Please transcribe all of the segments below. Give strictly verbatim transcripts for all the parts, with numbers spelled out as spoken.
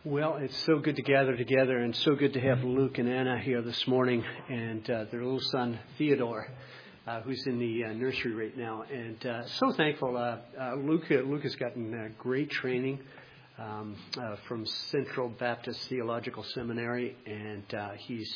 Well, it's so good to gather together, and so good to have Luke and Anna here this morning, and uh, their little son Theodore, uh, who's in the uh, nursery right now. And uh, so thankful. Uh, uh, Luke, uh, Luke has gotten uh, great training um, uh, from Central Baptist Theological Seminary, and uh, he's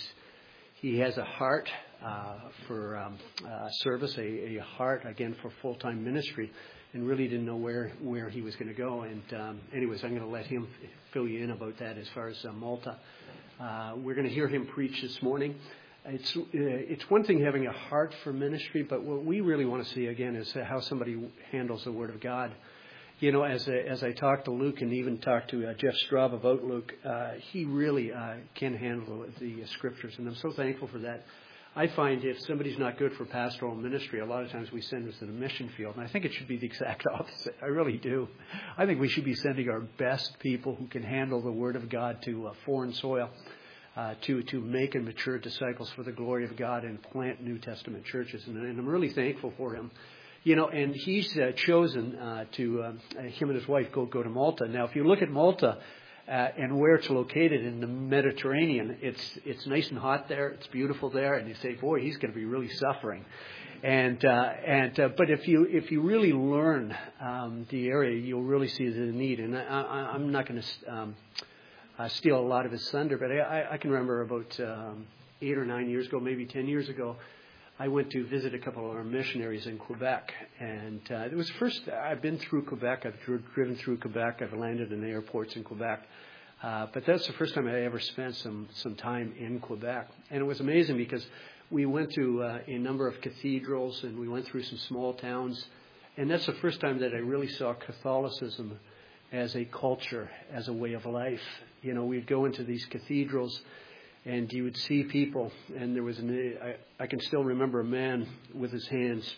he has a heart uh, for um, uh, service, a, a heart again for full-time ministry. And really didn't know where, where he was going to go. And um, anyways, I'm going to let him fill you in about that as far as uh, Malta. Uh, we're going to hear him preach this morning. It's uh, it's one thing having a heart for ministry, but what we really want to see again is how somebody handles the Word of God. You know, as a, as I talked to Luke and even talked to uh, Jeff Straub about Luke, uh, he really uh, can handle the uh, Scriptures, and I'm so thankful for that. I find if somebody's not good for pastoral ministry, a lot of times we send them to the mission field. And I think it should be the exact opposite. I really do. I think we should be sending our best people who can handle the Word of God to uh, foreign soil, uh, to to make and mature disciples for the glory of God and plant New Testament churches. And, and I'm really thankful for him. You know, and he's uh, chosen uh, to, uh, him and his wife go, go to Malta. Now, if you look at Malta, Uh, and where it's located in the Mediterranean, it's it's nice and hot there. It's beautiful there, and you say, "Boy, he's going to be really suffering." And uh, and uh, but if you if you really learn um, the area, you'll really see the need. And I, I, I'm not going to um, uh, steal a lot of his thunder, but I, I can remember about um, eight or nine years ago, maybe ten years ago, I went to visit a couple of our missionaries in Quebec, and uh, it was the first I've been through Quebec. I've dri- driven through Quebec. I've landed in airports in Quebec, uh, but that's the first time I ever spent some some time in Quebec, and it was amazing because we went to uh, a number of cathedrals and we went through some small towns, and that's the first time that I really saw Catholicism as a culture, as a way of life. You know, we'd go into these cathedrals. And you would see people, and there was an, I, I can still remember a man with his hands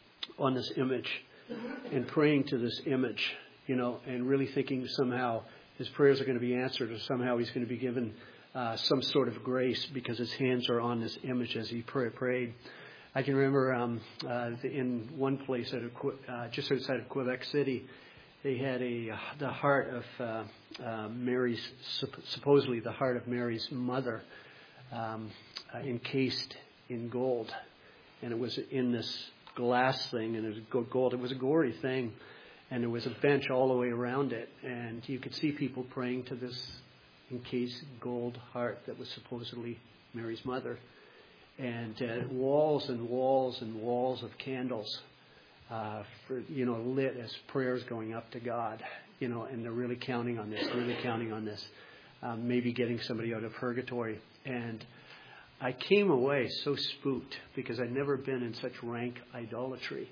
on this image and praying to this image, you know, and really thinking somehow his prayers are going to be answered, or somehow he's going to be given uh, some sort of grace because his hands are on this image as he pray, prayed. I can remember um, uh, in one place at a, uh, just outside of Quebec City, they had a the heart of uh, uh, Mary's, supposedly the heart of Mary's mother, um, uh, encased in gold, and it was in this glass thing, and it was gold. It was a gory thing, and there was a bench all the way around it, and you could see people praying to this encased gold heart that was supposedly Mary's mother, and uh, walls and walls and walls of candles. Uh, for, you know, lit as prayers going up to God, you know, and they're really counting on this, really counting on this, um, maybe getting somebody out of purgatory. And I came away so spooked because I'd never been in such rank idolatry.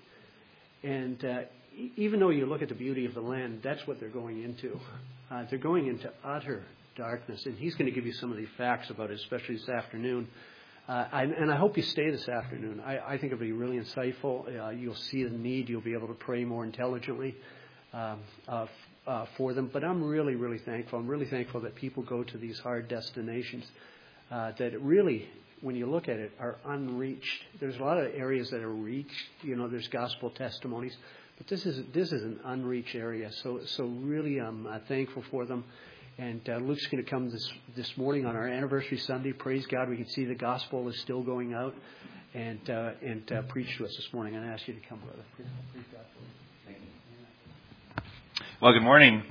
And uh, even though you look at the beauty of the land, that's what they're going into. Uh, they're going into utter darkness. And he's going to give you some of the facts about it, especially this afternoon. Uh, I, and I hope you stay this afternoon. I, I think it'll be really insightful. Uh, you'll see the need. You'll be able to pray more intelligently um, uh, uh, for them. But I'm really, really thankful. I'm really thankful that people go to these hard destinations uh, that really, when you look at it, are unreached. There's a lot of areas that are reached. You know, there's gospel testimonies. But this is this is an unreached area. So, so really, I'm uh, thankful for them. And uh, Luke's going to come this this morning on our anniversary Sunday. Praise God, we can see the gospel is still going out and uh, and uh, preach to us this morning. And I ask you to come, brother. Praise, praise God. Thank you. Well, good morning.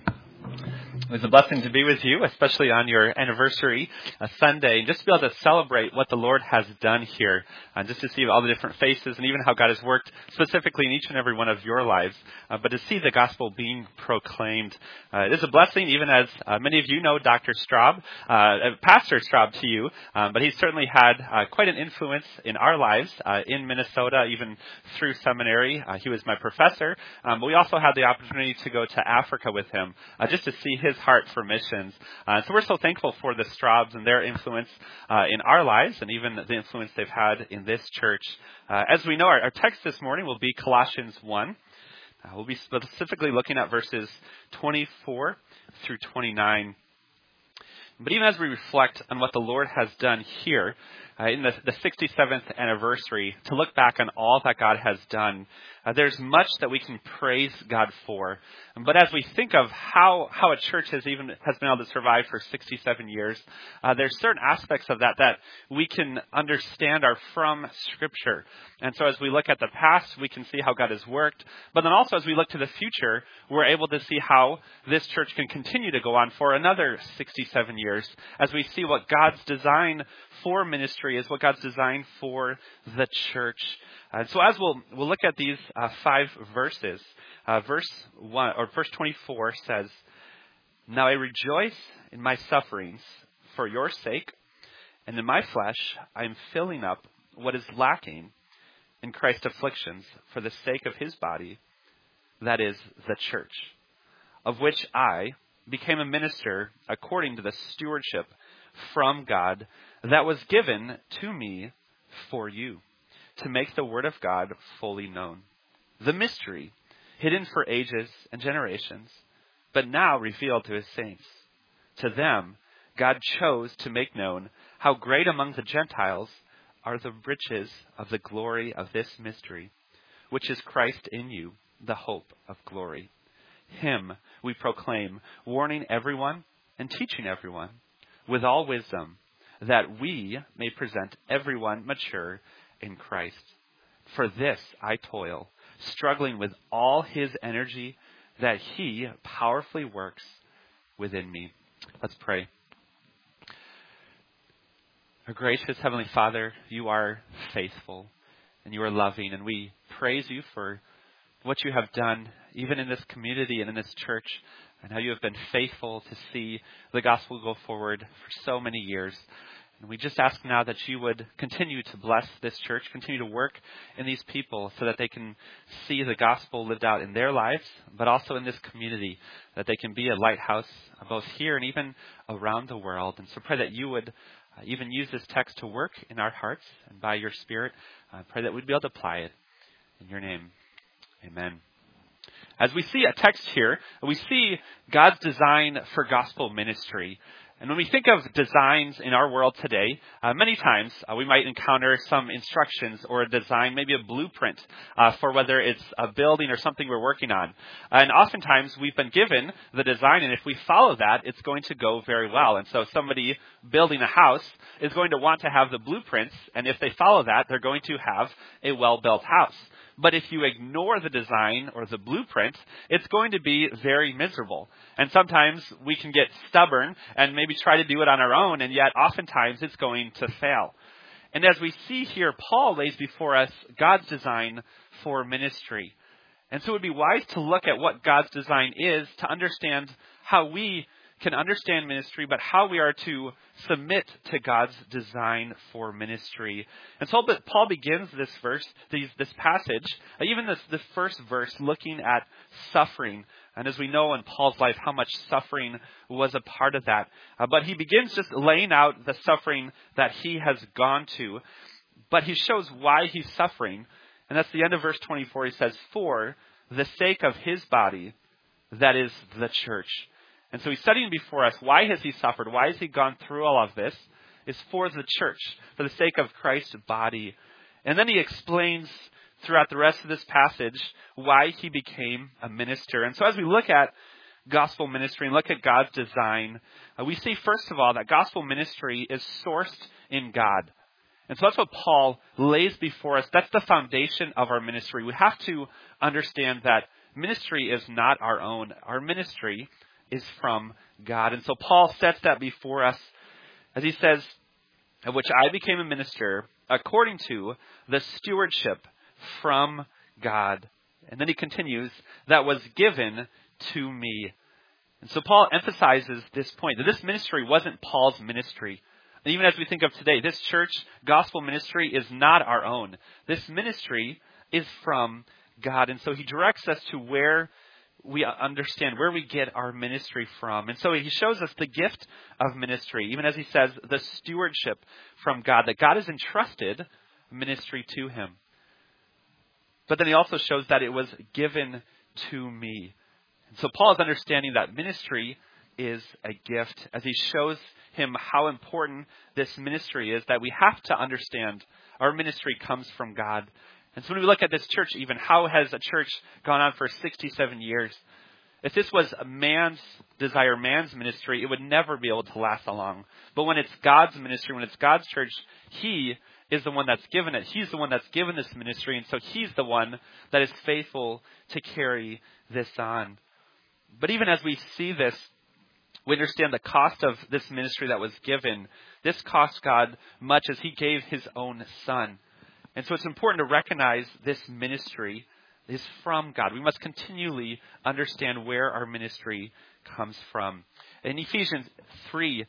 It was a blessing to be with you, especially on your anniversary uh, Sunday, and just to be able to celebrate what the Lord has done here, and uh, just to see all the different faces and even how God has worked specifically in each and every one of your lives, uh, but to see the gospel being proclaimed. Uh, it is a blessing, even as uh, many of you know Doctor Straub, uh, Pastor Straub to you, um, but he's certainly had uh, quite an influence in our lives uh, in Minnesota, even through seminary. Uh, he was my professor, um, but we also had the opportunity to go to Africa with him, uh, just to see his heart for missions. Uh, so we're so thankful for the Straubs and their influence uh, in our lives, and even the influence they've had in this church. Uh, as we know, our, our text this morning will be Colossians one. Uh, we'll be specifically looking at verses twenty-four through twenty-nine. But even as we reflect on what the Lord has done here uh, in the, the sixty-seventh anniversary, to look back on all that God has done, uh, there's much that we can praise God for. But as we think of how, how a church has even has been able to survive for sixty-seven years, uh, there's certain aspects of that that we can understand are from Scripture. And so as we look at the past, we can see how God has worked. But then also as we look to the future, we're able to see how this church can continue to go on for another sixty-seven years, as we see what God's design for ministry is, what God's design for the church. And so as we'll we'll look at these uh, five verses, uh, verse one or verse twenty-four says, "Now I rejoice in my sufferings for your sake, and in my flesh I am filling up what is lacking in Christ's afflictions for the sake of his body, that is the church, of which I became a minister according to the stewardship from God that was given to me for you, to make the word of God fully known. The mystery, hidden for ages and generations, but now revealed to his saints. To them, God chose to make known how great among the Gentiles are the riches of the glory of this mystery, which is Christ in you, the hope of glory. Him we proclaim, warning everyone and teaching everyone with all wisdom, that we may present everyone mature in Christ. For this I toil, struggling with all his energy that he powerfully works within me." Let's pray. Our gracious Heavenly Father, you are faithful and you are loving, and we praise you for what you have done, even in this community and in this church, and how you have been faithful to see the gospel go forward for so many years. And we just ask now that you would continue to bless this church, continue to work in these people so that they can see the gospel lived out in their lives, but also in this community, that they can be a lighthouse both here and even around the world. And so pray that you would uh, even use this text to work in our hearts, and by your Spirit, I uh, pray that we'd be able to apply it. In your name, amen. As we see a text here, we see God's design for gospel ministry. And when we think of designs in our world today, uh, many times uh, we might encounter some instructions or a design, maybe a blueprint uh, for whether it's a building or something we're working on. And oftentimes we've been given the design, and if we follow that, it's going to go very well. And so somebody building a house is going to want to have the blueprints, and if they follow that, they're going to have a well-built house. But if you ignore the design or the blueprint, it's going to be very miserable. And sometimes we can get stubborn and maybe try to do it on our own, and yet oftentimes it's going to fail. And as we see here, Paul lays before us God's design for ministry. And so it would be wise to look at what God's design is to understand how we can understand ministry, but how we are to submit to God's design for ministry. And so Paul begins this verse, these, this passage, even this, this first verse, looking at suffering. And as we know in Paul's life, how much suffering was a part of that. Uh, but he begins just laying out the suffering that he has gone to. But he shows why he's suffering. And that's the end of verse twenty-four. He says, "For the sake of his body, that is the church." And so he's studying before us, why has he suffered? Why has he gone through all of this? It's for the church, for the sake of Christ's body. And then he explains throughout the rest of this passage why he became a minister. And so as we look at gospel ministry and look at God's design, uh, we see first of all that gospel ministry is sourced in God. And so that's what Paul lays before us. That's the foundation of our ministry. We have to understand that ministry is not our own. Our ministry is from God. And so Paul sets that before us as he says, "Of which I became a minister according to the stewardship from God." And then he continues, "that was given to me." And so Paul emphasizes this point, that this ministry wasn't Paul's ministry. And even as we think of today, this church gospel ministry is not our own. This ministry is from God. And so he directs us to where we understand, where we get our ministry from. And so he shows us the gift of ministry, even as he says, the stewardship from God, that God has entrusted ministry to him. But then he also shows that it was given to me. And so Paul is understanding that ministry is a gift, as he shows him how important this ministry is, that we have to understand our ministry comes from God. And so when we look at this church, even how has a church gone on for sixty-seven years? If this was a man's desire, man's ministry, it would never be able to last long. But when it's God's ministry, when it's God's church, he is the one that's given it. He's the one that's given this ministry. And so he's the one that is faithful to carry this on. But even as we see this, we understand the cost of this ministry that was given. This cost God much as he gave his own son. And so it's important to recognize this ministry is from God. We must continually understand where our ministry comes from. In Ephesians three,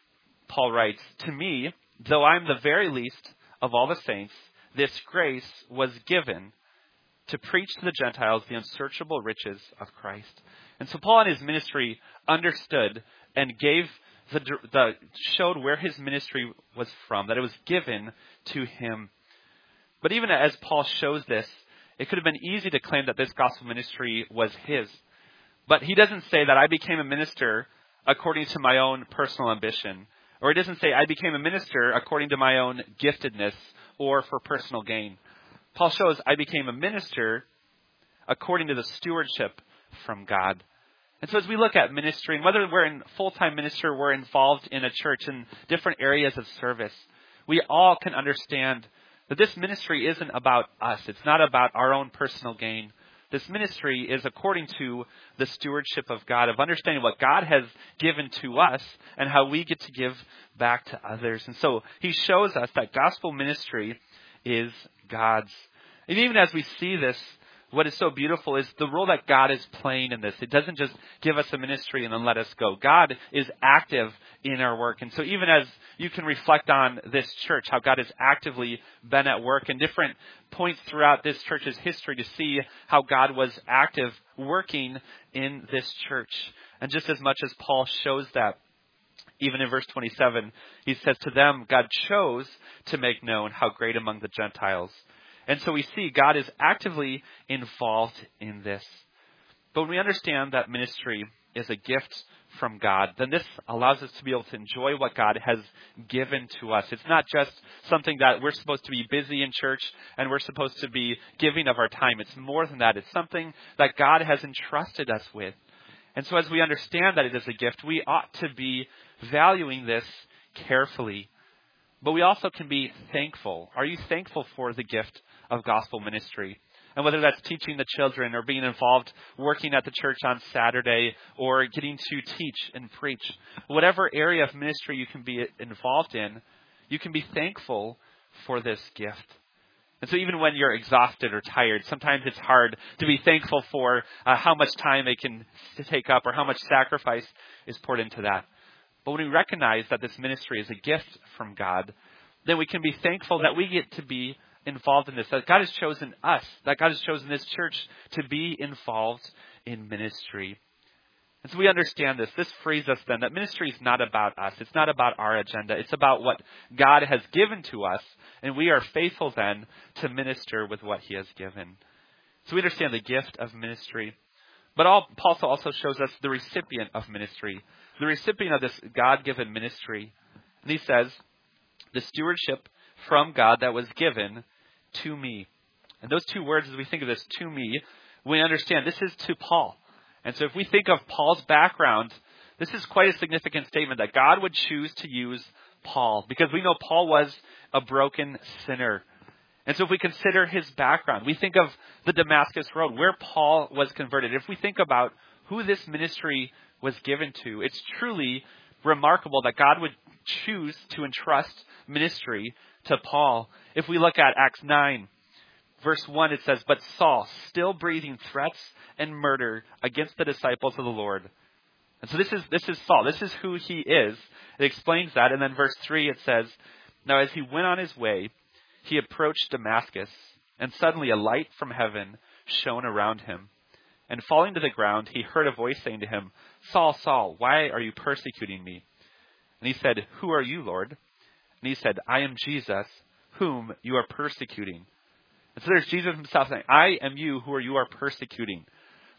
Paul writes, "To me, though I'm the very least of all the saints, this grace was given to preach to the Gentiles the unsearchable riches of Christ." And so Paul in his ministry understood and gave the, the showed where his ministry was from, that it was given to him. But even as Paul shows this, it could have been easy to claim that this gospel ministry was his. But he doesn't say that I became a minister according to my own personal ambition. Or he doesn't say I became a minister according to my own giftedness or for personal gain. Paul shows I became a minister according to the stewardship from God. And so as we look at ministry, and whether we're in full-time ministry or we're involved in a church in different areas of service, we all can understand that this ministry isn't about us. It's not about our own personal gain. This ministry is according to the stewardship of God, of understanding what God has given to us and how we get to give back to others. And so he shows us that gospel ministry is God's. And even as we see this, what is so beautiful is the role that God is playing in this. It doesn't just give us a ministry and then let us go. God is active in our work. And so even as you can reflect on this church, how God has actively been at work in different points throughout this church's history to see how God was active working in this church. And just as much as Paul shows that, even in verse twenty-seven, he says to them, God chose to make known how great among the Gentiles. And so we see God is actively involved in this. But when we understand that ministry is a gift from God, then this allows us to be able to enjoy what God has given to us. It's not just something that we're supposed to be busy in church and we're supposed to be giving of our time. It's more than that. It's something that God has entrusted us with. And so as we understand that it is a gift, we ought to be valuing this carefully. But we also can be thankful. Are you thankful for the gift of gospel ministry? And whether that's teaching the children or being involved working at the church on Saturday or getting to teach and preach, whatever area of ministry you can be involved in, you can be thankful for this gift. And so even when you're exhausted or tired, sometimes it's hard to be thankful for uh, how much time it can take up or how much sacrifice is poured into that. But when we recognize that this ministry is a gift from God, then we can be thankful that we get to be involved in this, that God has chosen us, that God has chosen this church to be involved in ministry. And so we understand this. This frees us then that ministry is not about us. It's not about our agenda. It's about what God has given to us, and we are faithful then to minister with what he has given. So we understand the gift of ministry. But all, Paul also shows us the recipient of ministry, the recipient of this God-given ministry. And he says, the stewardship from God that was given to me. And those two words, as we think of this, to me, we understand this is to Paul. And so if we think of Paul's background, this is quite a significant statement that God would choose to use Paul, because we know Paul was a broken sinner. And so if we consider his background, we think of the Damascus Road, where Paul was converted. If we think about who this ministry was given to, it's truly remarkable that God would choose to entrust ministry to Paul. If we look at Acts nine, verse one, it says, but Saul, still breathing threats and murder against the disciples of the Lord. And so this is this is Saul. This is who he is. It explains that. And then verse three, it says, now as he went on his way, he approached Damascus, and suddenly a light from heaven shone around him. And falling to the ground, he heard a voice saying to him, Saul, Saul, why are you persecuting me? And he said, who are you, Lord? And he said, I am Jesus, whom you are persecuting. And so there's Jesus himself saying, I am you who are you are persecuting.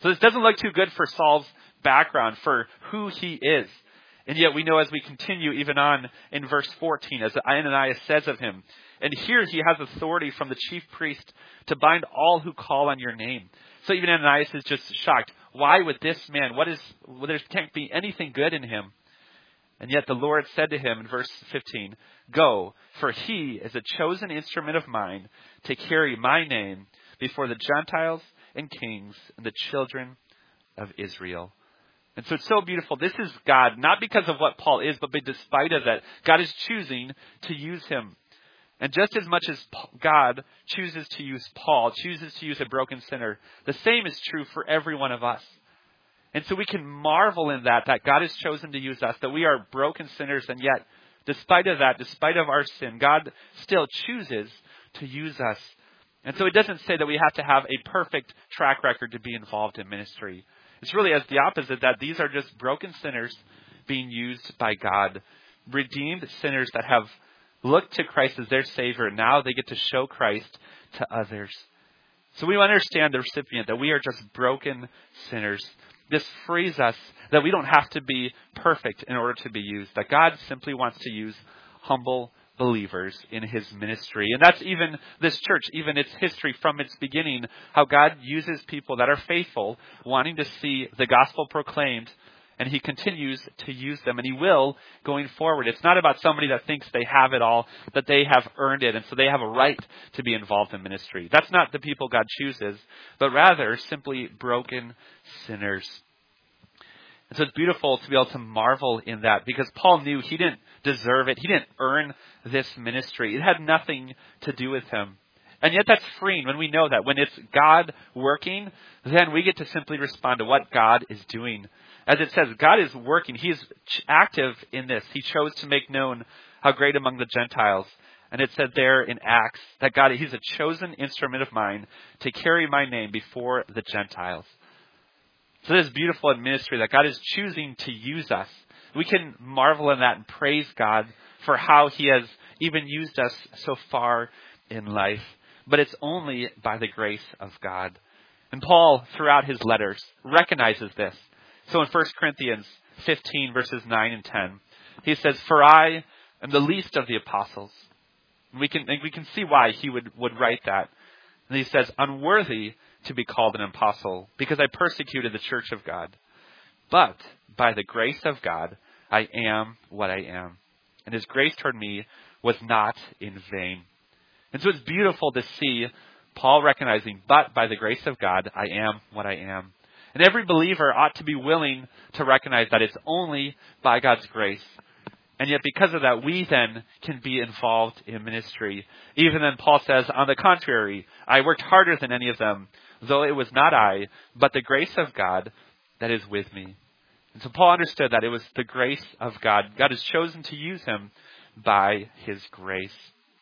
So this doesn't look too good for Saul's background, for who he is. And yet we know as we continue even on in verse fourteen, as Ananias says of him, and here he has authority from the chief priest to bind all who call on your name. So even Ananias is just shocked. Why would this man, what is, well, there can't be anything good in him. And yet the Lord said to him in verse fifteen, go, for he is a chosen instrument of mine to carry my name before the Gentiles and kings and the children of Israel. And so it's so beautiful. This is God, not because of what Paul is, but despite of that, God is choosing to use him. And just as much as God chooses to use Paul, chooses to use a broken sinner, the same is true for every one of us. And so we can marvel in that, that God has chosen to use us, that we are broken sinners, and yet, despite of that, despite of our sin, God still chooses to use us. And so it doesn't say that we have to have a perfect track record to be involved in ministry. It's really as the opposite, that these are just broken sinners being used by God. Redeemed sinners that have looked to Christ as their Savior, and now they get to show Christ to others. So we understand the recipient, that we are just broken sinners. This frees us that we don't have to be perfect in order to be used, that God simply wants to use humble believers in his ministry. And that's even this church, even its history from its beginning, how God uses people that are faithful, wanting to see the gospel proclaimed, and he continues to use them, and he will going forward. It's not about somebody that thinks they have it all, that they have earned it, and so they have a right to be involved in ministry. That's not the people God chooses, but rather simply broken sinners. And so it's beautiful to be able to marvel in that, because Paul knew he didn't deserve it. He didn't earn this ministry. It had nothing to do with him. And yet that's freeing when we know that. When it's God working, then we get to simply respond to what God is doing. As it says, God is working. He is active in this. He chose to make known how great among the Gentiles. And it said there in Acts that God, he's a chosen instrument of mine to carry my name before the Gentiles. So it is beautiful in ministry that God is choosing to use us. We can marvel in that and praise God for how he has even used us so far in life. But it's only by the grace of God. And Paul, throughout his letters, recognizes this. So in First Corinthians fifteen, verses nine and ten, he says, for I am the least of the apostles. And we can, and we can see why he would, would write that. And he says, unworthy to be called an apostle, because I persecuted the church of God. But by the grace of God, I am what I am. And his grace toward me was not in vain. And so it's beautiful to see Paul recognizing, but by the grace of God, I am what I am. And every believer ought to be willing to recognize that it's only by God's grace. And yet because of that, we then can be involved in ministry. Even then Paul says, on the contrary, I worked harder than any of them, though it was not I, but the grace of God that is with me. And so Paul understood that it was the grace of God. God has chosen to use him by his grace.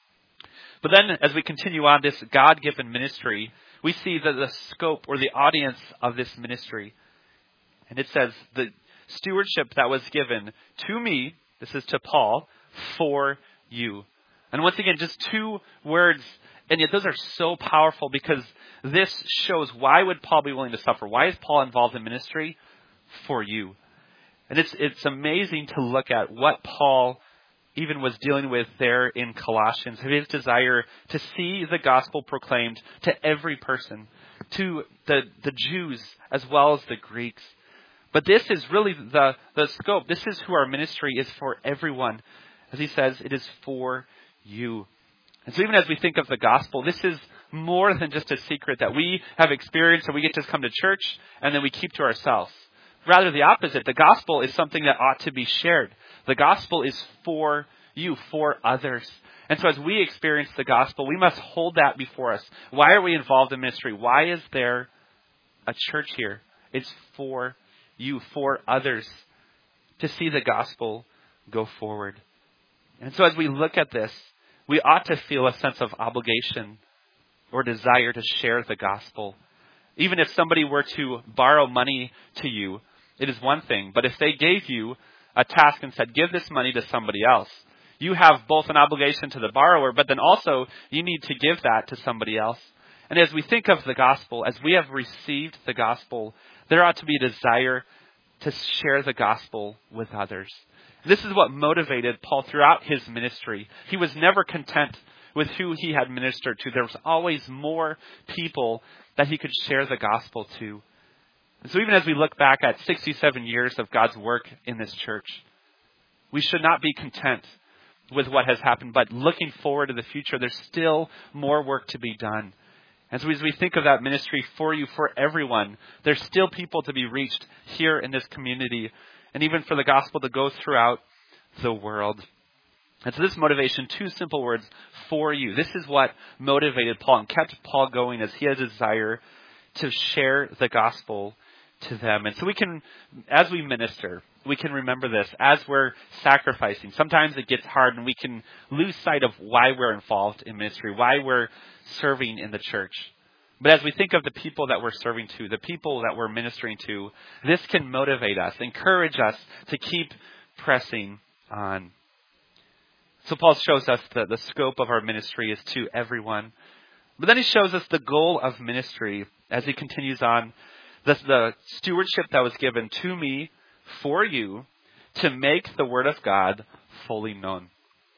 But then as we continue on this God-given ministry, we see the, the scope or the audience of this ministry. And it says the stewardship that was given to me, this is to Paul, for you. And once again, just two words, and yet those are so powerful, because this shows why would Paul be willing to suffer? Why is Paul involved in ministry? For you. And it's it's amazing to look at what Paul even was dealing with there in Colossians, his desire to see the gospel proclaimed to every person, to the, the Jews as well as the Greeks. But this is really the, the scope. This is who our ministry is for everyone. As he says, it is for you. And so even as we think of the gospel, this is more than just a secret that we have experienced and we get to come to church and then we keep to ourselves. Rather the opposite. The gospel is something that ought to be shared. The gospel is for you, for others. And so as we experience the gospel, we must hold that before us. Why are we involved in ministry? Why is there a church here? It's for you, for others, to see the gospel go forward. And so as we look at this, we ought to feel a sense of obligation or desire to share the gospel. Even if somebody were to borrow money to you, it is one thing. But if they gave you a task and said, give this money to somebody else, you have both an obligation to the borrower, but then also you need to give that to somebody else. And as we think of the gospel, as we have received the gospel, there ought to be a desire to share the gospel with others. This is what motivated Paul throughout his ministry. He was never content with who he had ministered to. There was always more people that he could share the gospel to. And so even as we look back at sixty-seven years of God's work in this church, we should not be content with what has happened, but looking forward to the future, there's still more work to be done. As we, as we think of that ministry for you, for everyone, there's still people to be reached here in this community, and even for the gospel to go throughout the world. And so this motivation, two simple words, for you. This is what motivated Paul and kept Paul going, as he had a desire to share the gospel to them. And so we can, as we minister, we can remember this as we're sacrificing. Sometimes it gets hard and we can lose sight of why we're involved in ministry, why we're serving in the church. But as we think of the people that we're serving to, the people that we're ministering to, this can motivate us, encourage us to keep pressing on. So Paul shows us that the scope of our ministry is to everyone. But then he shows us the goal of ministry as he continues on. The, the stewardship that was given to me for you to make the word of God fully known.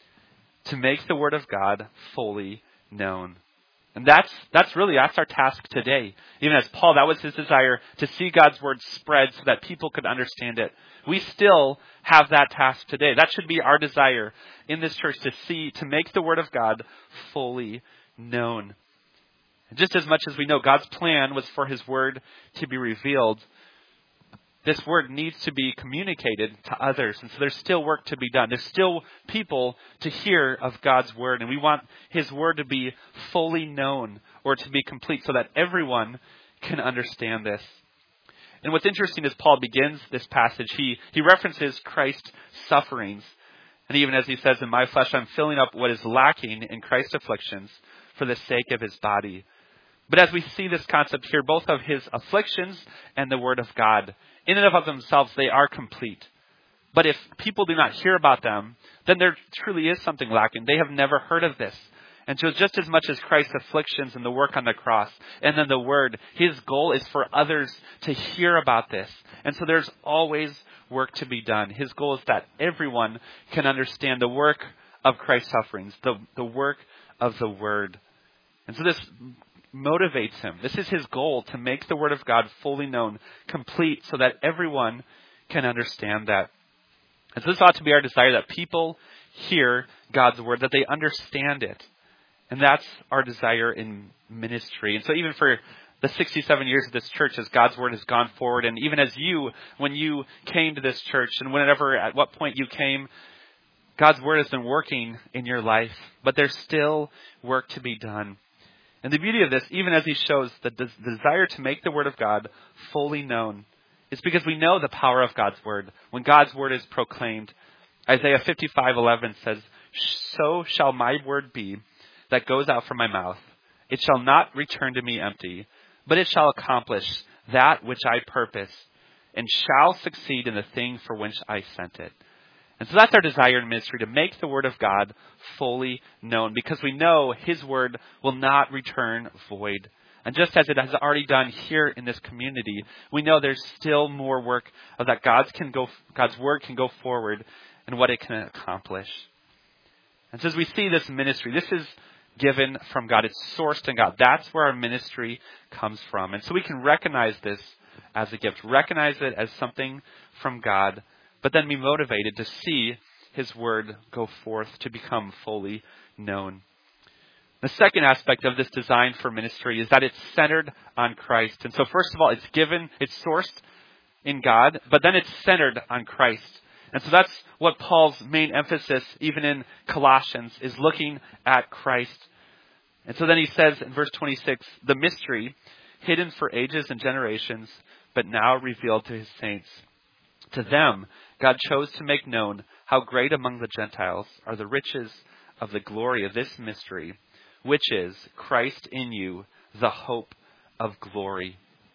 To make the word of God fully known. And that's that's really, that's our task today. Even as Paul, that was his desire, to see God's word spread so that people could understand it. We still have that task today. That should be our desire in this church, to see, to make the word of God fully known. And just as much as we know God's plan was for his word to be revealed, this word needs to be communicated to others. And so there's still work to be done. There's still people to hear of God's word. And we want his word to be fully known, or to be complete, so that everyone can understand this. And what's interesting is Paul begins this passage. He, he references Christ's sufferings. And even as he says, in my flesh, I'm filling up what is lacking in Christ's afflictions for the sake of his body. But as we see this concept here, both of his afflictions and the word of God, in and of themselves, they are complete. But if people do not hear about them, then there truly is something lacking. They have never heard of this. And so just as much as Christ's afflictions and the work on the cross, and then the word, his goal is for others to hear about this. And so there's always work to be done. His goal is that everyone can understand the work of Christ's sufferings, the, the work of the word. And so this motivates him. This is his goal, to make the word of God fully known, complete, so that everyone can understand that. And so this ought to be our desire, that people hear God's word, that they understand it. And that's our desire in ministry. And so even for the sixty-seven years of this church, as God's word has gone forward, and even as you, when you came to this church, and whenever, at what point you came, God's word has been working in your life, but there's still work to be done. And the beauty of this, even as he shows the des- desire to make the word of God fully known, is because we know the power of God's word. When God's word is proclaimed, Isaiah fifty-five eleven says, "So shall my word be that goes out from my mouth. It shall not return to me empty, but it shall accomplish that which I purpose, and shall succeed in the thing for which I sent it." And so that's our desire in ministry, to make the word of God fully known, because we know his word will not return void. And just as it has already done here in this community, we know there's still more work of that God's can go, God's word can go forward and what it can accomplish. And so as we see this ministry, this is given from God. It's sourced in God. That's where our ministry comes from. And so we can recognize this as a gift, recognize it as something from God, but then be motivated to see his word go forth to become fully known. The second aspect of this design for ministry is that it's centered on Christ. And so first of all, it's given, it's sourced in God, but then it's centered on Christ. And so that's what Paul's main emphasis, even in Colossians, is looking at Christ. And so then he says in verse twenty-six, the mystery hidden for ages and generations, but now revealed to his saints. To them, God chose to make known how great among the Gentiles are the riches of the glory of this mystery, which is Christ in you, the hope of glory.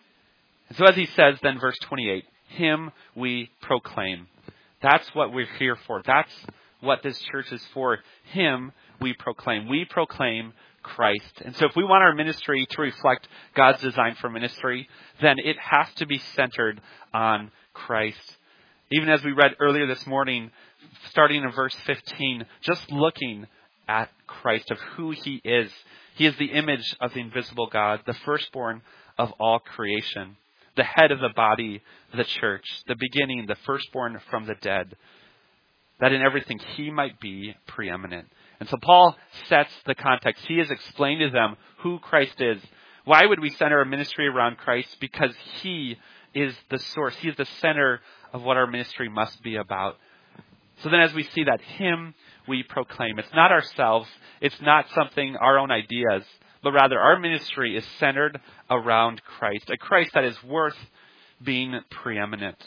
And so as he says then, verse twenty-eight, him we proclaim. That's what we're here for. That's what this church is for. Him we proclaim. We proclaim Christ. And so if we want our ministry to reflect God's design for ministry, then it has to be centered on Christ. Even as we read earlier this morning, starting in verse fifteen, just looking at Christ, of who he is. He is the image of the invisible God, the firstborn of all creation, the head of the body, the church, the beginning, the firstborn from the dead, that in everything he might be preeminent. And so Paul sets the context. He has explained to them who Christ is. Why would we center our ministry around Christ? Because he is the source. He is the center of what our ministry must be about. So then as we see that, him we proclaim. It's not ourselves. It's not something, our own ideas, but rather our ministry is centered around Christ, a Christ that is worth being preeminent.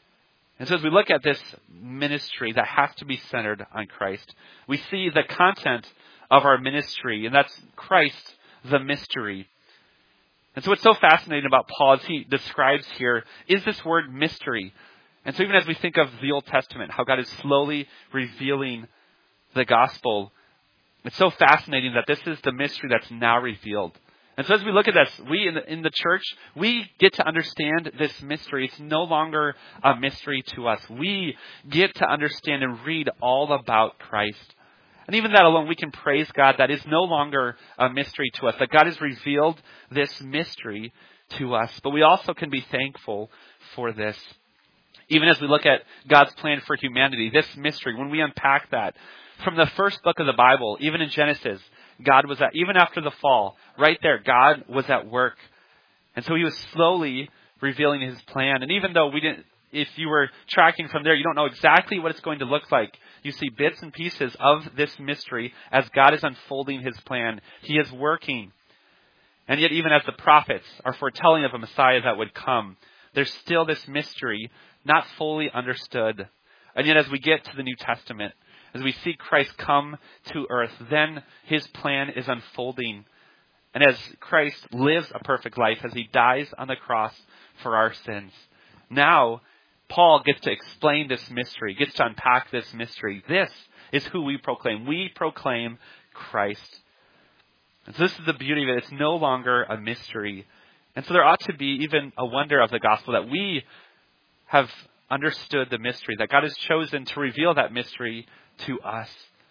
And so as we look at this ministry that has to be centered on Christ, we see the content of our ministry, and that's Christ, the mystery. And so what's so fascinating about Paul, as he describes here, is this word mystery. And so even as we think of the Old Testament, how God is slowly revealing the gospel, it's so fascinating that this is the mystery that's now revealed. And so as we look at this, we in the, in the church, we get to understand this mystery. It's no longer a mystery to us. We get to understand and read all about Christ. And even that alone, we can praise God that is no longer a mystery to us, that God has revealed this mystery to us. But we also can be thankful for this. Even as we look at God's plan for humanity, this mystery, when we unpack that, from the first book of the Bible, even in Genesis, God was at, even after the fall, right there, God was at work. And so he was slowly revealing his plan. And even though we didn't, if you were tracking from there, you don't know exactly what it's going to look like. You see bits and pieces of this mystery as God is unfolding his plan. He is working. And yet even as the prophets are foretelling of a Messiah that would come, there's still this mystery not fully understood. And yet as we get to the New Testament, as we see Christ come to earth, then his plan is unfolding. And as Christ lives a perfect life, as he dies on the cross for our sins, now Paul gets to explain this mystery, gets to unpack this mystery. This is who we proclaim. We proclaim Christ. And so this is the beauty of it. It's no longer a mystery. And so there ought to be even a wonder of the gospel that we have understood the mystery, that God has chosen to reveal that mystery to us.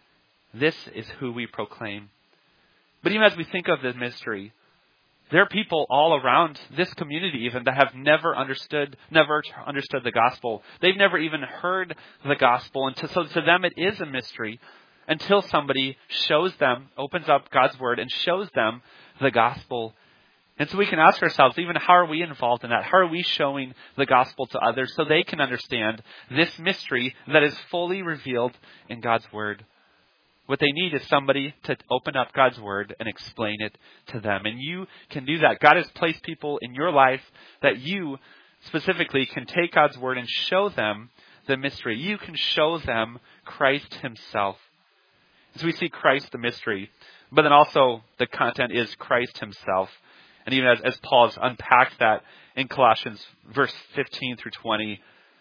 This is who we proclaim. But even as we think of the mystery, there are people all around this community even that have never understood, never understood the gospel. They've never even heard the gospel. And to, so to them it is a mystery until somebody shows them, opens up God's word and shows them the gospel. And so we can ask ourselves, even how are we involved in that? How are we showing the gospel to others so they can understand this mystery that is fully revealed in God's word? What they need is somebody to open up God's word and explain it to them. And you can do that. God has placed people in your life that you specifically can take God's word and show them the mystery. You can show them Christ himself. So we see Christ, the mystery, but then also the content is Christ himself. And even as, as Paul's unpacked that in Colossians verse fifteen through twenty.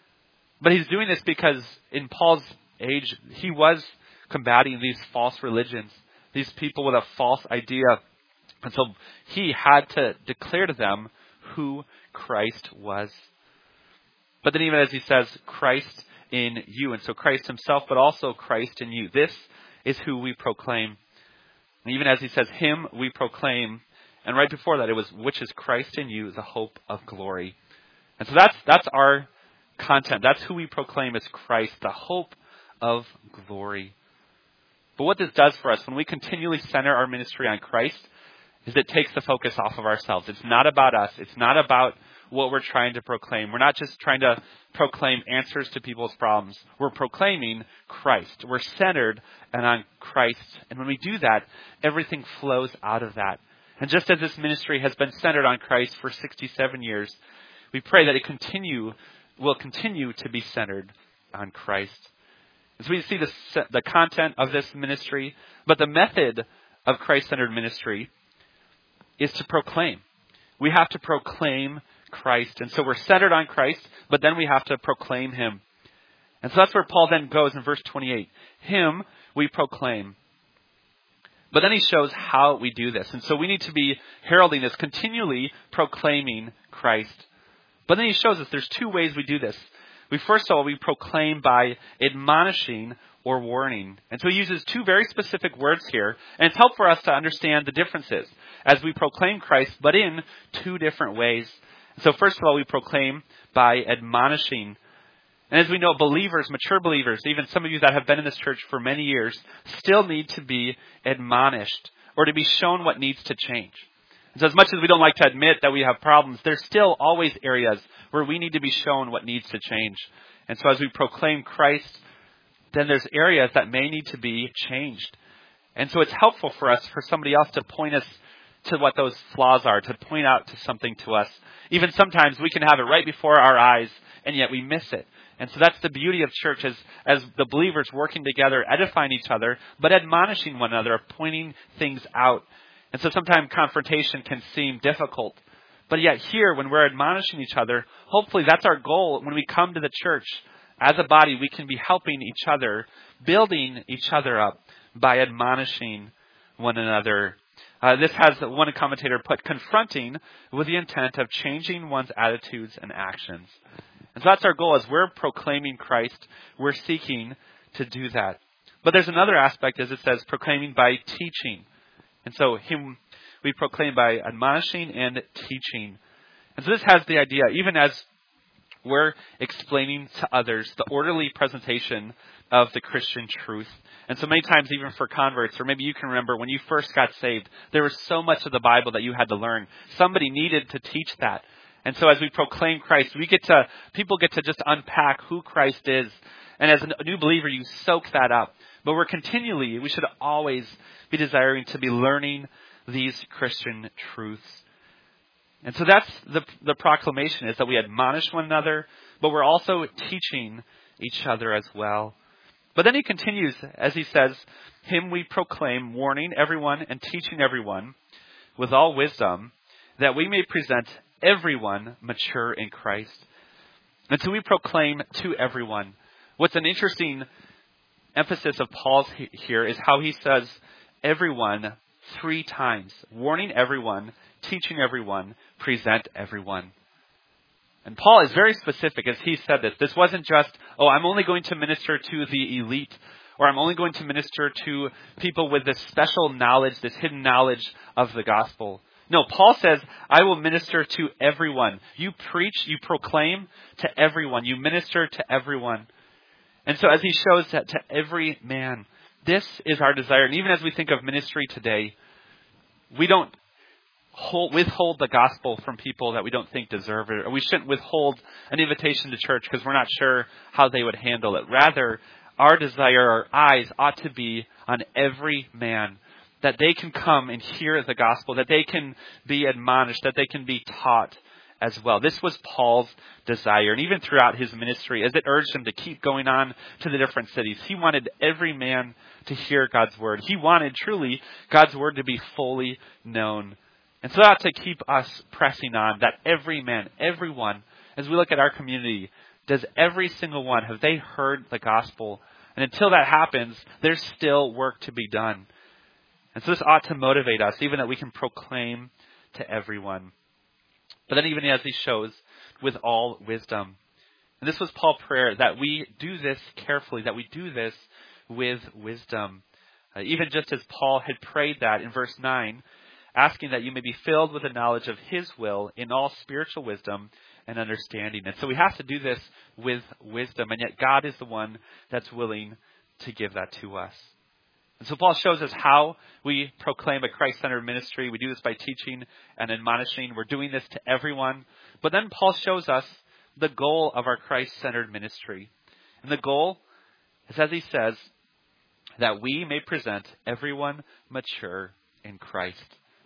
But he's doing this because in Paul's age, he was combating these false religions, these people with a false idea. And so he had to declare to them who Christ was. But then even as he says, Christ in you. And so Christ himself, but also Christ in you. This is who we proclaim. And even as he says, him we proclaim. And right before that, it was, which is Christ in you, the hope of glory. And so that's that's our content. That's who we proclaim as Christ, the hope of glory. But what this does for us, when we continually center our ministry on Christ, is it takes the focus off of ourselves. It's not about us. It's not about what we're trying to proclaim. We're not just trying to proclaim answers to people's problems. We're proclaiming Christ. We're centered and on Christ. And when we do that, everything flows out of that. And just as this ministry has been centered on Christ for sixty-seven years, we pray that it continue will continue to be centered on Christ. As we see the, the content of this ministry, but the method of Christ-centered ministry is to proclaim. We have to proclaim Christ. And so we're centered on Christ, but then we have to proclaim him. And so that's where Paul then goes in verse twenty-eight. Him we proclaim. But then he shows how we do this. And so we need to be heralding this, continually proclaiming Christ. But then he shows us there's two ways we do this. We first of all, we proclaim by admonishing or warning. And so he uses two very specific words here. And it's helpful for us to understand the differences as we proclaim Christ, but in two different ways. So first of all, we proclaim by admonishing. And as we know, believers, mature believers, even some of you that have been in this church for many years, still need to be admonished or to be shown what needs to change. And so as much as we don't like to admit that we have problems, there's still always areas where we need to be shown what needs to change. And so as we proclaim Christ, then there's areas that may need to be changed. And so it's helpful for us, for somebody else to point us to what those flaws are, to point out to something to us. Even sometimes we can have it right before our eyes, and yet we miss it. And so that's the beauty of church, as, as the believers working together, edifying each other, but admonishing one another, pointing things out. And so sometimes confrontation can seem difficult. But yet here, when we're admonishing each other, hopefully that's our goal. When we come to the church, as a body, we can be helping each other, building each other up by admonishing one another. Uh, this has, one commentator put, confronting with the intent of changing one's attitudes and actions. And so that's our goal. As we're proclaiming Christ, we're seeking to do that. But there's another aspect, as it says, proclaiming by teaching. And so him, we proclaim by admonishing and teaching. And so this has the idea, even as we're explaining to others the orderly presentation of the Christian truth. And so many times, even for converts, or maybe you can remember when you first got saved, there was so much of the Bible that you had to learn. Somebody needed to teach that. And so as we proclaim Christ, we get to, people get to just unpack who Christ is. And as a new believer, you soak that up. But we're continually, we should always be desiring to be learning these Christian truths. And so that's the, the proclamation, is that we admonish one another, but we're also teaching each other as well. But then he continues, as he says, him we proclaim, warning everyone and teaching everyone with all wisdom, that we may present everyone mature in Christ. And so we proclaim to everyone. What's an interesting emphasis of Paul's here is how he says everyone three times. Warning everyone, teaching everyone, present everyone. And Paul is very specific as he said this. This wasn't just, oh, I'm only going to minister to the elite, or I'm only going to minister to people with this special knowledge, this hidden knowledge of the gospel. No, Paul says, I will minister to everyone. You preach, you proclaim to everyone. You minister to everyone. And so as he shows that to every man, this is our desire. And even as we think of ministry today, we don't hold, withhold the gospel from people that we don't think deserve it. Or we shouldn't withhold an invitation to church because we're not sure how they would handle it. Rather, our desire, our eyes ought to be on every man, that they can come and hear the gospel, that they can be admonished, that they can be taught as well. This was Paul's desire. And even throughout his ministry, as it urged him to keep going on to the different cities, he wanted every man to hear God's word. He wanted truly God's word to be fully known. And so that ought to keep us pressing on, that every man, everyone, as we look at our community, does every single one, have they heard the gospel? And until that happens, there's still work to be done. And so this ought to motivate us, even that we can proclaim to everyone. But then even as he shows, with all wisdom. And this was Paul's prayer, that we do this carefully, that we do this with wisdom. Uh, even just as Paul had prayed that in verse nine, asking that you may be filled with the knowledge of his will in all spiritual wisdom and understanding. And so we have to do this with wisdom, and yet God is the one that's willing to give that to us. And so Paul shows us how we proclaim a Christ-centered ministry. We do this by teaching and admonishing. We're doing this to everyone. But then Paul shows us the goal of our Christ-centered ministry. And the goal is, as he says, that we may present everyone mature in Christ.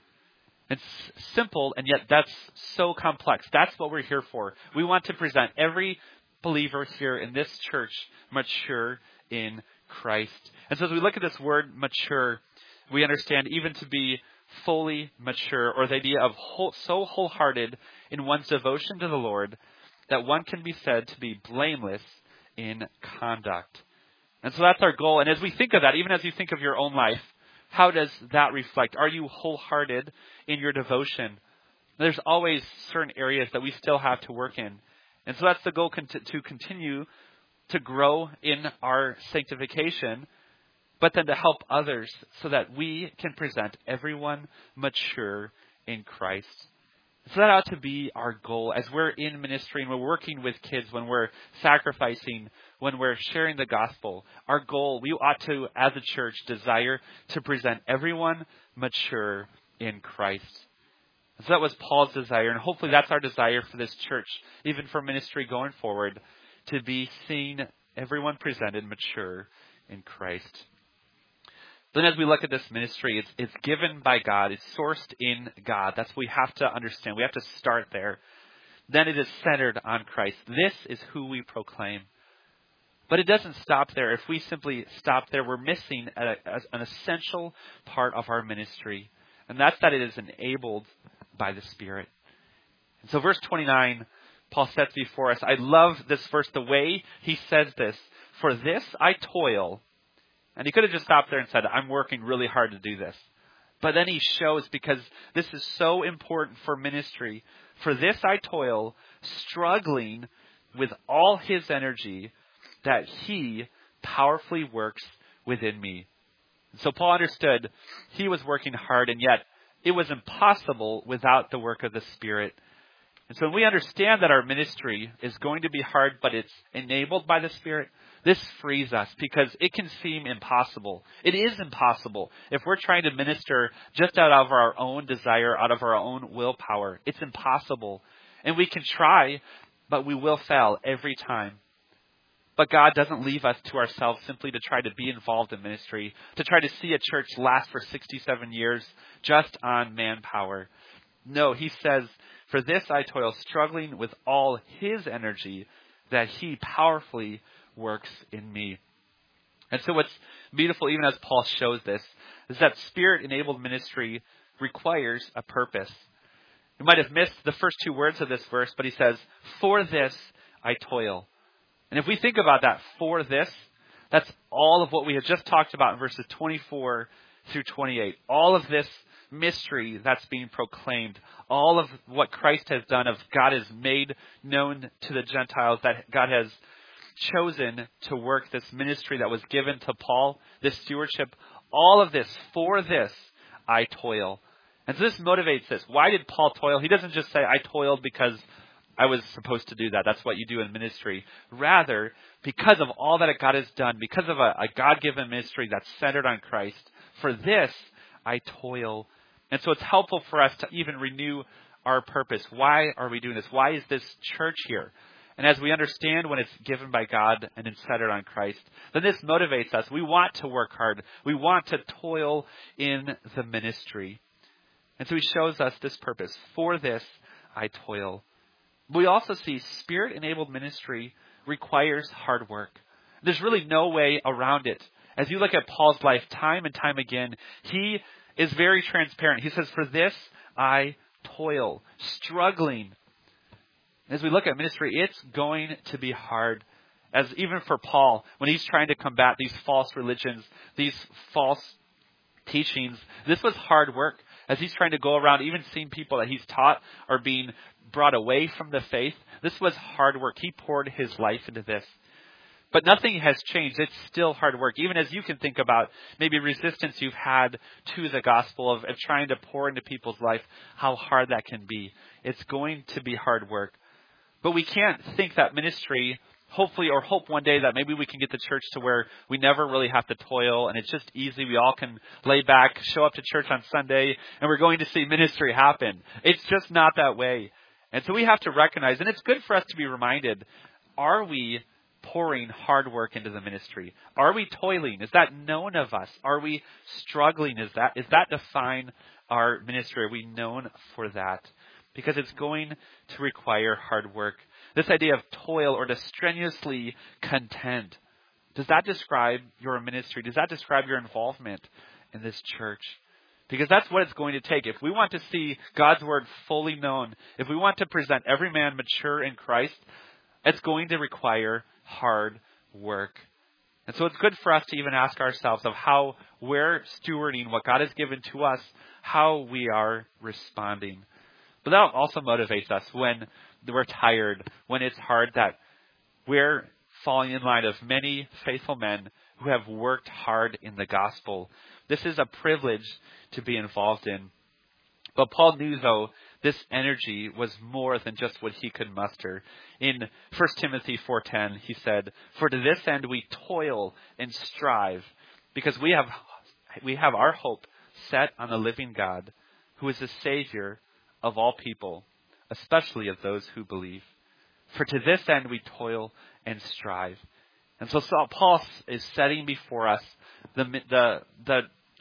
It's simple, and yet that's so complex. That's what we're here for. We want to present every believer here in this church mature in Christ. And so as we look at this word mature, we understand even to be fully mature, or the idea of whole, so wholehearted in one's devotion to the Lord that one can be said to be blameless in conduct. And so that's our goal. And as we think of that, even as you think of your own life, how does that reflect? Are you wholehearted in your devotion? There's always certain areas that we still have to work in. And so that's the goal, to continue to grow in our sanctification, but then to help others so that we can present everyone mature in Christ. So that ought to be our goal as we're in ministry and we're working with kids, when we're sacrificing, when we're sharing the gospel. Our goal, we ought to, as a church, desire to present everyone mature in Christ. So that was Paul's desire, and hopefully that's our desire for this church, even for ministry going forward, to be seeing everyone presented mature in Christ. Then as we look at this ministry, it's, it's given by God. It's sourced in God. That's what we have to understand. We have to start there. Then it is centered on Christ. This is who we proclaim. But it doesn't stop there. If we simply stop there, we're missing a, a, an essential part of our ministry. And that's that it is enabled by the Spirit. And so verse twenty-nine, Paul sets before us. I love this verse, the way he says this. For this I toil. And he could have just stopped there and said, I'm working really hard to do this. But then he shows, because this is so important for ministry. For this I toil, struggling with all his energy, that he powerfully works within me. So Paul understood he was working hard, and yet it was impossible without the work of the Spirit. And so when we understand that our ministry is going to be hard, but it's enabled by the Spirit, this frees us, because it can seem impossible. It is impossible if we're trying to minister just out of our own desire, out of our own willpower. It's impossible. And we can try, but we will fail every time. But God doesn't leave us to ourselves simply to try to be involved in ministry, to try to see a church last for sixty-seven years just on manpower. No, he says, for this I toil, struggling with all his energy, that he powerfully works in me. And so what's beautiful, even as Paul shows this, is that Spirit-enabled ministry requires a purpose. You might have missed the first two words of this verse, but he says, for this I toil. And if we think about that, for this, that's all of what we have just talked about in verses twenty-four through twenty-eight. All of this mystery that's being proclaimed, all of what Christ has done, of God has made known to the Gentiles, that God has chosen to work this ministry that was given to Paul, this stewardship, all of this, for this I toil. And so this motivates this. Why did Paul toil? He doesn't just say, I toiled because I was supposed to do that. That's what you do in ministry. Rather, because of all that God has done, because of a, a God-given ministry that's centered on Christ, for this I toil. And so it's helpful for us to even renew our purpose. Why are we doing this? Why is this church here? And as we understand when it's given by God and it's centered on Christ, then this motivates us. We want to work hard. We want to toil in the ministry. And so he shows us this purpose. For this I toil. We also see Spirit-enabled ministry requires hard work. There's really no way around it. As you look at Paul's life time and time again, he is very transparent. He says, for this I toil, struggling. As we look at ministry, it's going to be hard. As even for Paul, when he's trying to combat these false religions, these false teachings, this was hard work. As he's trying to go around, even seeing people that he's taught are being brought away from the faith, this was hard work. He poured his life into this. But nothing has changed. It's still hard work. Even as you can think about maybe resistance you've had to the gospel of, of trying to pour into people's life, how hard that can be. It's going to be hard work. But we can't think that ministry, hopefully, or hope one day that maybe we can get the church to where we never really have to toil and it's just easy. We all can lay back, show up to church on Sunday, and we're going to see ministry happen. It's just not that way. And so we have to recognize, and it's good for us to be reminded, are we pouring hard work into the ministry? Are we toiling? Is that known of us? Are we struggling? Is that, is that define our ministry? Are we known for that? Because it's going to require hard work. This idea of toil or to strenuously contend, does that describe your ministry? Does that describe your involvement in this church? Because that's what it's going to take. If we want to see God's word fully known, if we want to present every man mature in Christ, it's going to require hard work. And so it's good for us to even ask ourselves of how we're stewarding what God has given to us, how we are responding. But that also motivates us when we're tired, when it's hard, that we're falling in line of many faithful men who have worked hard in the gospel. This is a privilege to be involved in. But Paul knew, though, this energy was more than just what he could muster. In First Timothy four ten, he said, "For to this end we toil and strive, because we have we have our hope set on the living God, who is the Savior of all people, especially of those who believe. For to this end we toil and strive." And so Paul is setting before us the the the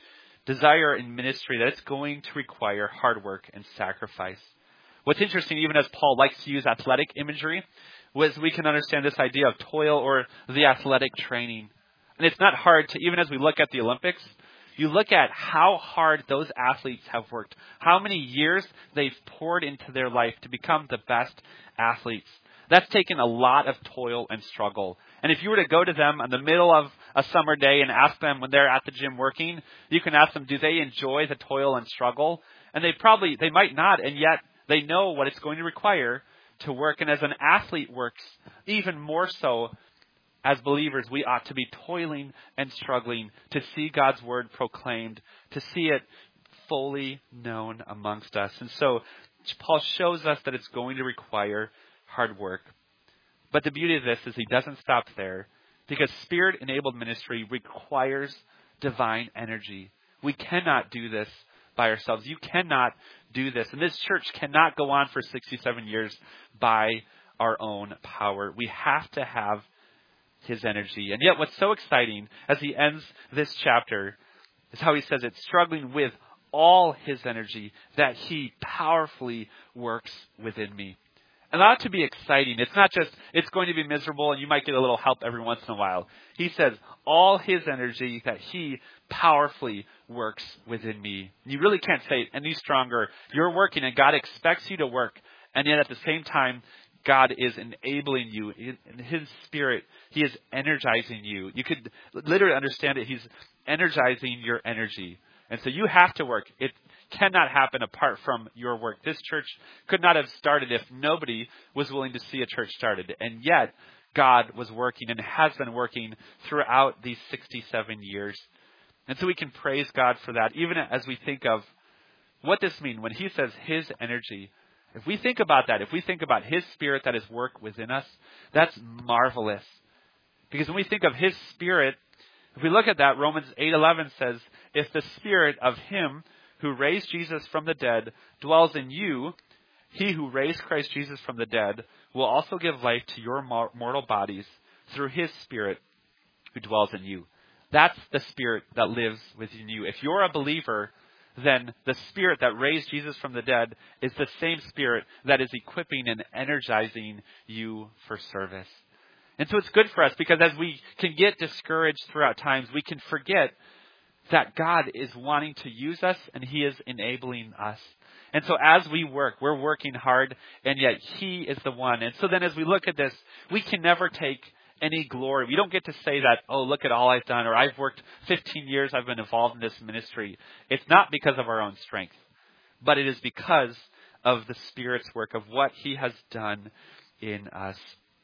desire in ministry that it's going to require hard work and sacrifice. What's interesting, even as Paul likes to use athletic imagery, was we can understand this idea of toil or the athletic training. And it's not hard to, even as we look at the Olympics, you look at how hard those athletes have worked, how many years they've poured into their life to become the best athletes. That's taken a lot of toil and struggle. And if you were to go to them in the middle of a summer day and ask them when they're at the gym working, you can ask them, do they enjoy the toil and struggle? And they probably, they might not, and yet they know what it's going to require to work. And as an athlete works, even more so, as believers, we ought to be toiling and struggling to see God's word proclaimed, to see it fully known amongst us. And so Paul shows us that it's going to require hard work. But the beauty of this is he doesn't stop there, because Spirit-enabled ministry requires divine energy. We cannot do this by ourselves. You cannot do this. And this church cannot go on for sixty-seven years by our own power. We have to have his energy. And yet what's so exciting as he ends this chapter is how he says it's struggling with all his energy that he powerfully works within me. And that ought to be exciting. It's not just, it's going to be miserable and you might get a little help every once in a while. He says, all his energy that he powerfully works within me. You really can't say it any stronger. You're working and God expects you to work. And yet at the same time, God is enabling you. In his Spirit, he is energizing you. You could literally understand it. He's energizing your energy. And so you have to work. It cannot happen apart from your work. This church could not have started if nobody was willing to see a church started. And yet, God was working and has been working throughout these sixty-seven years. And so we can praise God for that, even as we think of what this means when he says his energy. If we think about that, if we think about his Spirit that is work within us, that's marvelous. Because when we think of his Spirit, if we look at that, Romans eight eleven says, if the Spirit of him who raised Jesus from the dead dwells in you, he who raised Christ Jesus from the dead will also give life to your mortal bodies through his Spirit who dwells in you. That's the Spirit that lives within you. If you're a believer, then the Spirit that raised Jesus from the dead is the same Spirit that is equipping and energizing you for service. And so it's good for us because as we can get discouraged throughout times, we can forget that God is wanting to use us and he is enabling us. And so as we work, we're working hard, and yet he is the one. And so then as we look at this, we can never take any glory. We don't get to say that, oh, look at all I've done, or I've worked fifteen years, I've been involved in this ministry. It's not because of our own strength, but it is because of the Spirit's work, of what he has done in us.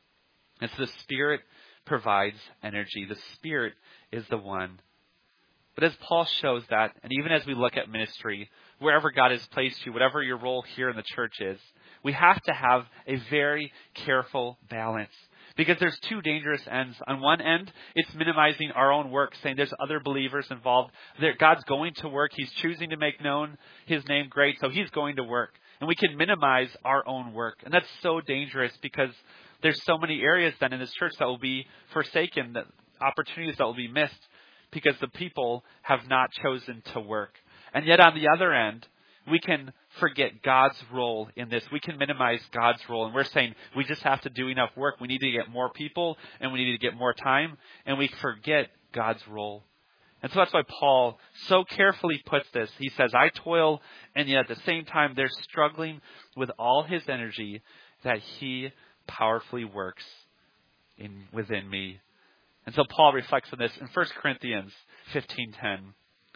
And so the Spirit provides energy. The Spirit is the one. But as Paul shows that, and even as we look at ministry, wherever God has placed you, whatever your role here in the church is, we have to have a very careful balance. Because there's two dangerous ends. On one end, it's minimizing our own work, saying there's other believers involved. There, God's going to work. He's choosing to make known his name great, so he's going to work. And we can minimize our own work. And that's so dangerous because there's so many areas then in this church that will be forsaken, that opportunities that will be missed because the people have not chosen to work. And yet on the other end, we can forget God's role in this. We can minimize God's role. And we're saying we just have to do enough work. We need to get more people and we need to get more time. And we forget God's role. And so that's why Paul so carefully puts this. He says, I toil, and yet at the same time they're struggling with all his energy that he powerfully works in within me. And so Paul reflects on this in First Corinthians fifteen ten.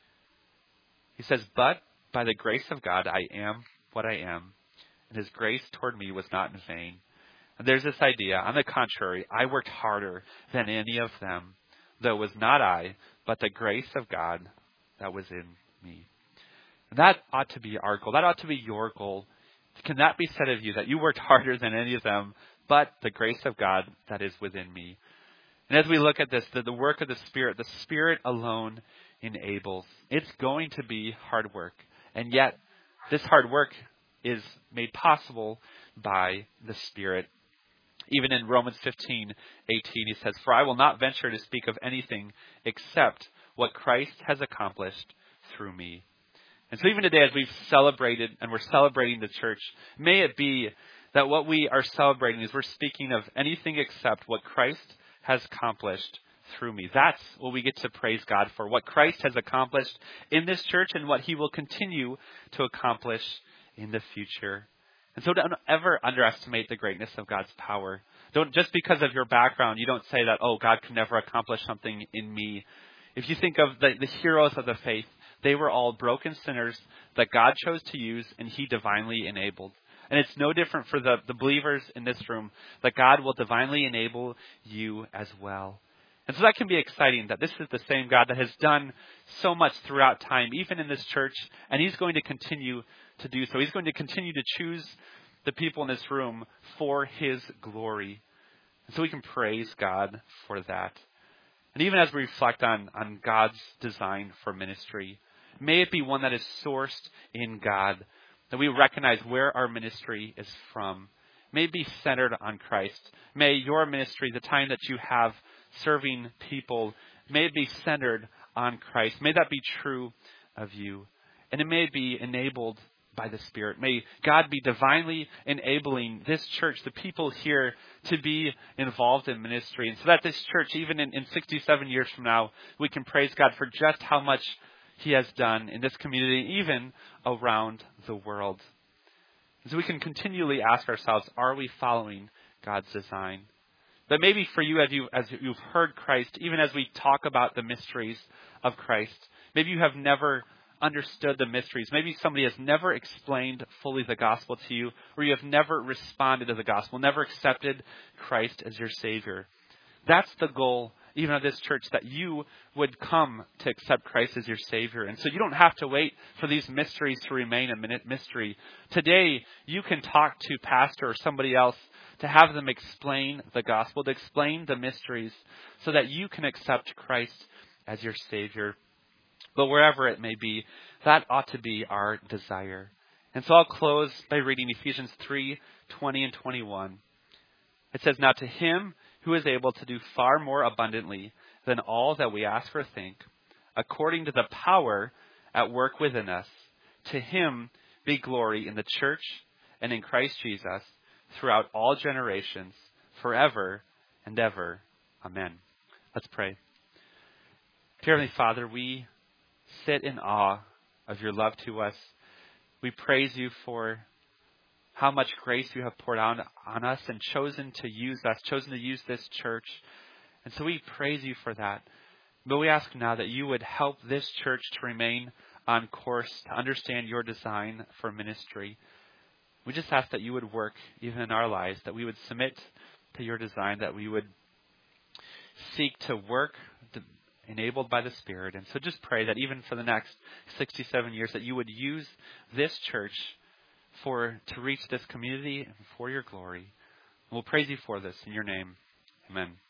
He says, "But by the grace of God I am what I am, and his grace toward me was not in vain." And there's this idea, on the contrary, I worked harder than any of them, though it was not I, but the grace of God that was in me. And that ought to be our goal. That ought to be your goal. Can that be said of you, that you worked harder than any of them, but the grace of God that is within me? And as we look at this, the, the work of the Spirit, the Spirit alone enables. It's going to be hard work. And yet, this hard work is made possible by the Spirit. Even in Romans fifteen eighteen, he says, "For I will not venture to speak of anything except what Christ has accomplished through me." And so even today, as we've celebrated, and we're celebrating the church, may it be that what we are celebrating is we're speaking of anything except what Christ has accomplished through me. That's what we get to praise God for, what Christ has accomplished in this church and what he will continue to accomplish in the future. And so don't ever underestimate the greatness of God's power. Don't, just because of your background, you don't say that, oh, God can never accomplish something in me. If you think of the, the heroes of the faith, they were all broken sinners that God chose to use and he divinely enabled. And it's no different for the, the believers in this room, that God will divinely enable you as well. And so that can be exciting, that this is the same God that has done so much throughout time, even in this church, and he's going to continue to do so. He's going to continue to choose the people in this room for his glory. And so we can praise God for that. And even as we reflect on, on God's design for ministry, may it be one that is sourced in God, that we recognize where our ministry is from. May it be centered on Christ. May your ministry, the time that you have serving people, may it be centered on Christ. May that be true of you. And it may be enabled by the Spirit. May God be divinely enabling this church, the people here, to be involved in ministry. And so that this church, even in, in sixty-seven years from now, we can praise God for just how much he has done in this community, even around the world. And so we can continually ask ourselves, are we following God's design? But maybe for you, as, you, as you've heard Christ, even as we talk about the mysteries of Christ, maybe you have never understood the mysteries. Maybe somebody has never explained fully the gospel to you, or you have never responded to the gospel, never accepted Christ as your Savior. That's the goal, even of this church, that you would come to accept Christ as your Savior. And so you don't have to wait for these mysteries to remain a mystery. Today, you can talk to pastor or somebody else to have them explain the gospel, to explain the mysteries, so that you can accept Christ as your Savior. But wherever it may be, that ought to be our desire. And so I'll close by reading Ephesians three twenty and twenty-one. It says, "Now to him who is able to do far more abundantly than all that we ask or think, according to the power at work within us, to him be glory in the church and in Christ Jesus throughout all generations, forever and ever. Amen." Let's pray. Dear Heavenly Father, we sit in awe of your love to us. We praise you for how much grace you have poured out on us and chosen to use us, chosen to use this church. And so we praise you for that. But we ask now that you would help this church to remain on course, to understand your design for ministry. We just ask that you would work even in our lives, that we would submit to your design, that we would seek to work to, enabled by the Spirit. And so just pray that even for the next sixty-seven years, that you would use this church for to reach this community and for your glory. We'll praise you for this in your name. Amen.